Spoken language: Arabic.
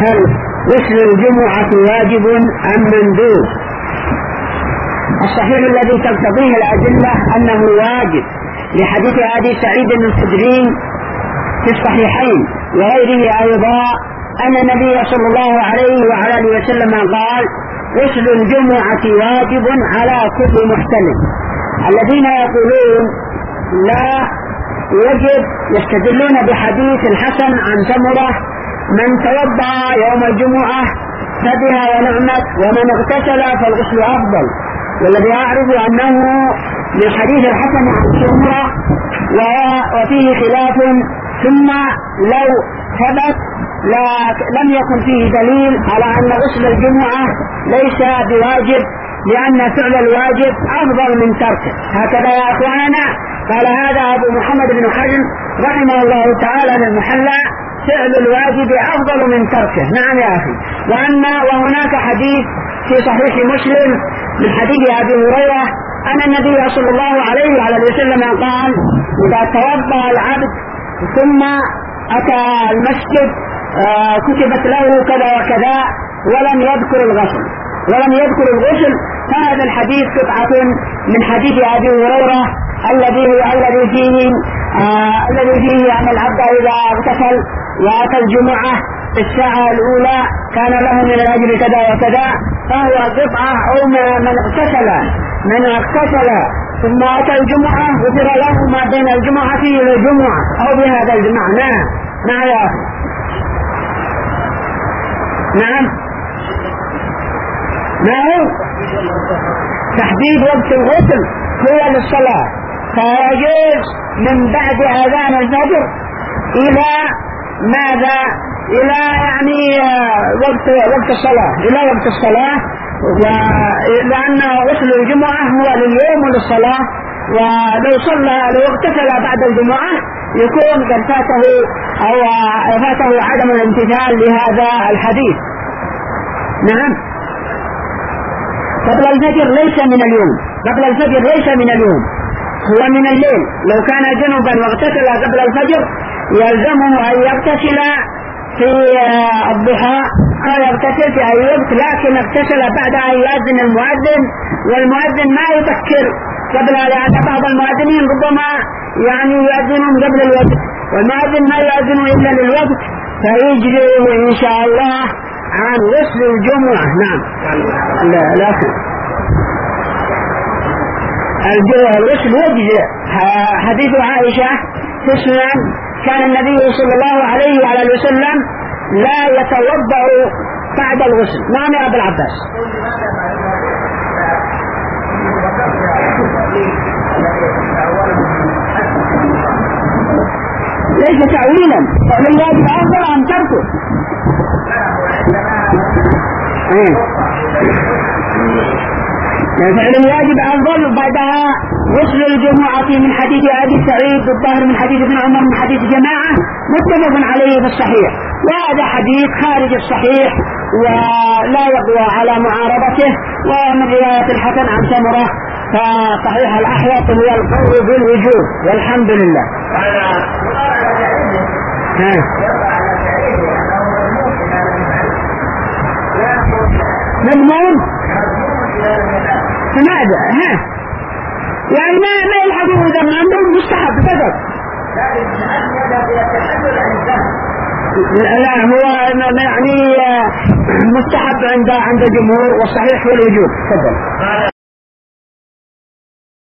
هل غسل الجمعة واجب أم مندوب؟ الصحيح الذي تقتضيه الأدلة أنه واجب لحديث أبي سعيد الخدري في الصحيحين وغيره أيضا أن النبي صلى الله عليه وعلى آله وسلم قال غسل الجمعة واجب على كل محتلم. الذين يقولون لا يجب يستدلون بحديث الحسن عن سمرة من توضأ يوم الجمعة فبها ونعمت ومن اغتسل فالغسل أفضل، والذي أعرف أنه من حديث الحسن عن سمرة وفيه خلاف، ثم لو ثبت لم يكن فيه دليل على أن غسل الجمعة ليس بواجب، لأن فعل الواجب أفضل من تركه. هكذا يا أخواننا قال هذا أبو محمد بن حزم رحمه الله تعالى في المحلى: فعل الواجب أفضل من تركه. نعم يا أخي. وهناك حديث في صحيح مسلم من حديث أبي هريرة أن النبي صلى الله عليه وعلى وسلم قال: إذا توضأ العبد ثم أتى المسجد كتبت له كذا وكذا ولم يذكر الغسل فهذا الحديث قطعة من حديث أبي هريرة الذي فيه أن العبد إذا اغتسل وأتى الجمعة في الساعة الأولى كان له من الأجر كذا وكذا، فهو قطعة أو من اغتسل ثم أتى الجمعة غفر له ما بين الجمعة إلى الجمعة أو بهذا المعنى. نعم يا أخي. نعم. ما هو تحديد وقت الغسل هو للصلاة، فيجوز من بعد أذان الفجر إلى ماذا؟ إلى يعني وقت الصلاة، لأن غسل الجمعة هو لليوم وللصلاة، ولو اغتسل بعد الجمعة يكون قد فاته عدم الامتثال لهذا الحديث. نعم. قبل الفجر ليس من اليوم، هو من الليل. لو كان جنبا واغتسل قبل الفجر يلزمه أن يغتسل في الضحى أو يغتسل في أي وقت، لكن اغتسل بعد أن يؤذن المؤذن، والمؤذن ما يفكر قبل، لأن بعض المؤذنين ربما يعني يؤذنون قبل الوقت، والمؤذن ما يؤذن إلا للوقت، فيجريه إن شاء الله عن غسل الجمعة. نعم. لكن الغسل يجزئ. حديث عائشة في السنن كان النبي صلى الله عليه وعلى وسلم لا يتوضأ بعد الغسل. نعم يا أبا العباس. ليس تأويلا، فالواجب أفضل أن تركه. فعل الواجب أفضل بعدها غسل الجمعة من حديث أبي سعيد الظاهر من حديث ابن عمر من حديث جماعة متفق عليه في الصحيح، وهذا حديث خارج الصحيح ولا يقوى على معارضته، ومن رواية الحسن عن سمرة، فصحيح الأحوط هو القول بالوجوب والحمد لله. مضمون فماذا؟ يعني ما يلحقون إذا ما عندهم مستحب فقط. لا هو يعني مستحب عند الجمهور، والصحيح هو الوجوب. تفضل.